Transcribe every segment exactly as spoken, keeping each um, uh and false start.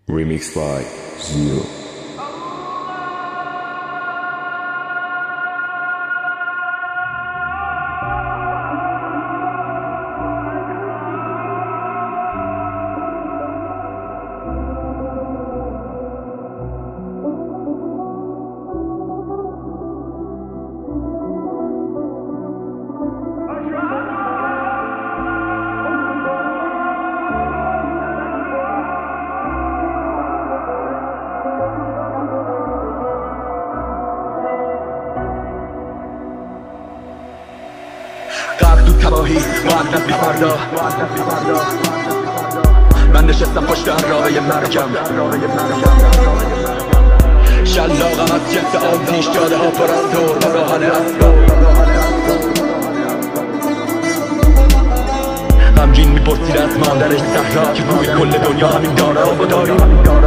Remix by Zero. غرق تو تباهی مؤدب بی فردا من نشستم پشت عرابه مرگم شلاقم از جنس آتیش جاده ها پر از دور و راهن اسباب غمگین میپرسید از مادرش زهرا که روی کل دنیا همین دارا و داریم.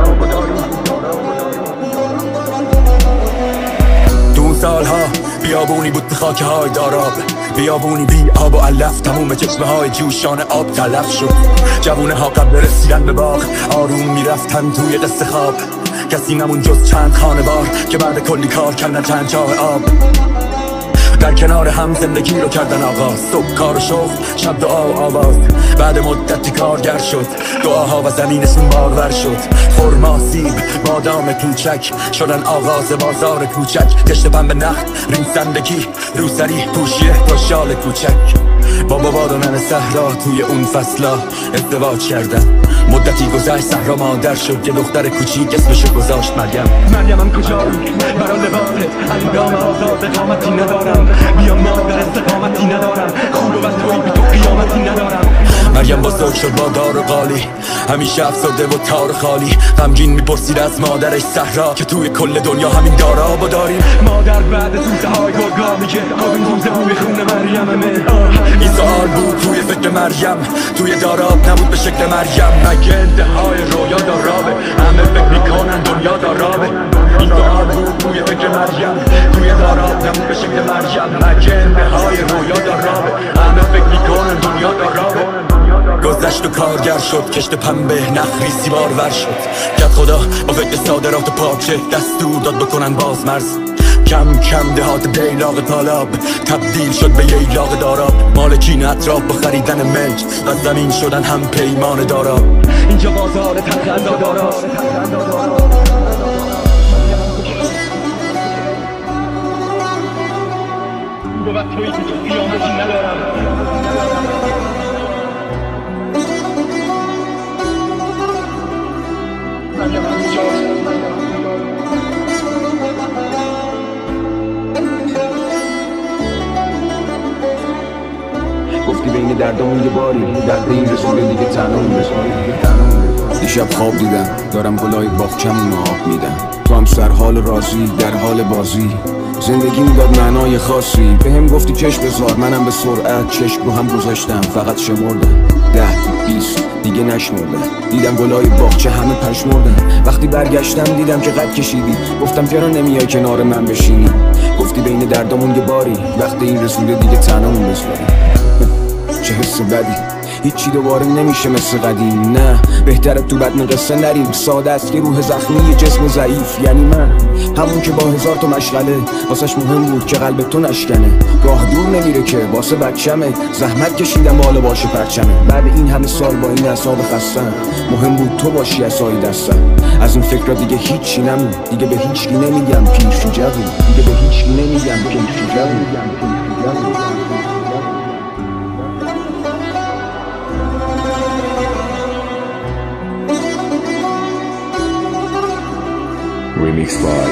دون سالها بیابونی بود خاک های داراب، بیابونی بی آب و علف، تموم چشمه های جوشان آب تلف شد. جوونه ها قبل رسیدن به باغ آروم میرفتن توی قصه خواب، کسی نمون جز چند خانوار که بعد کلی کار کندن چند چاه آب. در کنار هم زندگی رو کردن آغاز، صبح کار و شغل، شب دعا و آواز. بعد مدتی کارگر شد، دعاها و زمینشون بارور شد. خرما، سیب، بادام کوچک شدن آغاز بازار کوچک. کشت پنبه نخت، ریسندگی، روسری، پوشیه با شال کوچک. بابا باد و ننه صحرا توی اون فصلا ازدواج کردن. مدتی گذشت صحرا مادر شد، یه دختر کوچیک اسمشو گذاشت مریم. مریمم کجا برا لباست اندام آزاد قامتی ندارم، بیا مادر استقامتی ندارم، خوب و توی بی تو قیامتی ندارم. مریم بزرگ شد با دار و قالی، همیشه افسرده و تار خالی. غمگین میپرسید از مادرش صحرا که توی کل دنیا همین دارا با داریم. مادر بعد سوزه های گرگا میگه کدوم روزه بوی خونه مریمه. این سوال بود توی فکر مریم، توی داراب نبود به شکل مریم. مگه انتهای رویا دارابه، همه فکر میکنن دنیا دارابه. این سوال بود توی فکر مریم، توی داراب نبود به شکل مریم. مگه انتهای رویا دارابه، همه فکر میکنن دنیا دارابه. گذشت و کارگر شد، کشت پنبه نخریسی بارور شد. کرد خدا با فکر صادرات پاچه دستور داد بکنن باز مرز. کم کم دهات بیلاق طالب تبدیل شد به ییلاق داراب. مالکین اطراف با خریدن ملک و زمین شدن هم پیمان داراب. اینجا بازار تلخ دارا با توی قیامتی ندارم. گفتی بین دردامون یه باری، درد این رسوله دیگه تنها رسوله. دیشب خواب دیدم دارم گلای باغچمون آب میدم، تو هم سر حال راضی در حال بازی. زندگی میداد معنای خاصی، به هم گفتی چشم بذار، منم به سرعت چشم رو هم گذاشتم. فقط شمردم ده بیست دیگه نشمردم. دیدم گلای باغچه همه پشمردن. وقتی برگشتم دیدم که قد کشیدی، گفتم چرا نمیای کنار من بشینی. گفتی بین دردامون یه باری، وقتی این رسوله دیگه تنهامون بذاری. چه حس بدی، هیچی دوباره نمیشه مثل قدیم. نه بهتره تو بدن قصه نریم، ساده است که روح زخمی جسم ضعیف. یعنی من همون که با هزار تا مشغله واسش مهم بود که قلب تو نشکنه. راه دور نمیره که واسه بچمه، زحمت کشیدم بالا باشه پرچمه. بعد این همه سال با این اعصاب خستم، مهم بود تو باشی عصای دستم. از این فکر دیگه هیچی نمون، دیگه به هیچکی نمیگم پیش و جوون، دیگه به هیچکی نمیگم پیش و جوون. Remix by